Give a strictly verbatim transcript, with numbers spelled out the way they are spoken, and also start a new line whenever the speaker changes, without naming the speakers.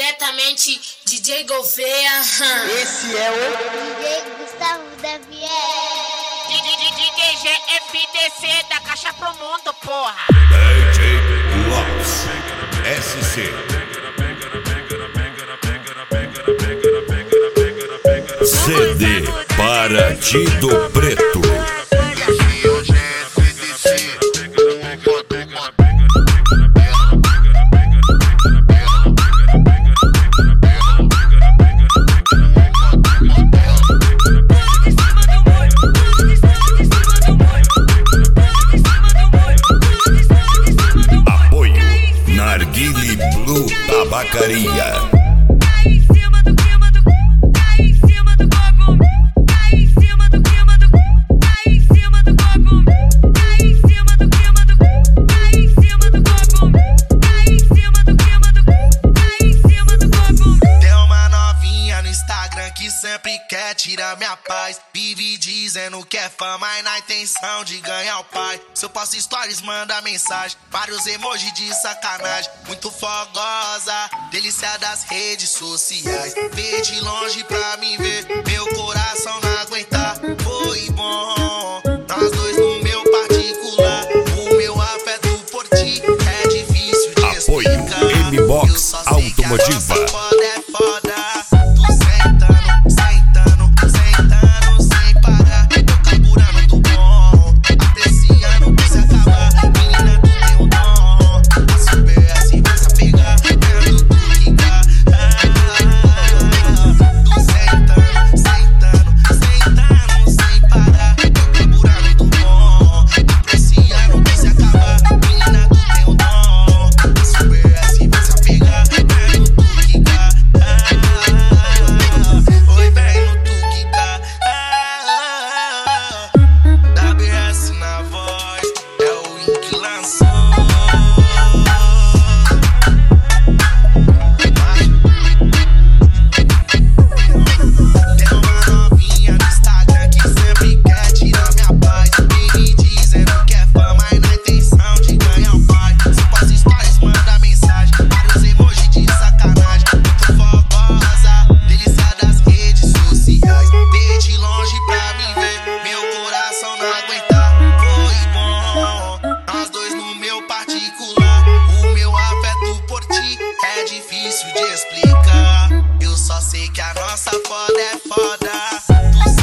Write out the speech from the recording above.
Diretamente D J Gouveia.
Esse é o
D J Gustavo da Viel.
D J G F T C da Caixa Pro Mundo, porra.
D J Lopes S C C D Partido Preto. Apoio Narguile Blue Tabacaria.
Sempre quer tirar minha paz. Vive dizendo que é fama e na intenção de ganhar o pai. Se eu posto stories, manda mensagem, vários emojis de sacanagem. Muito fogosa, delícia das redes sociais. Vê de longe pra mim ver, meu coração não aguentar. Foi bom, nós dois no meu particular. O meu afeto por ti é difícil de
Apoio
explicar.
M-Box Automotiva.
Difícil de explicar. Eu só sei que a nossa foda é foda.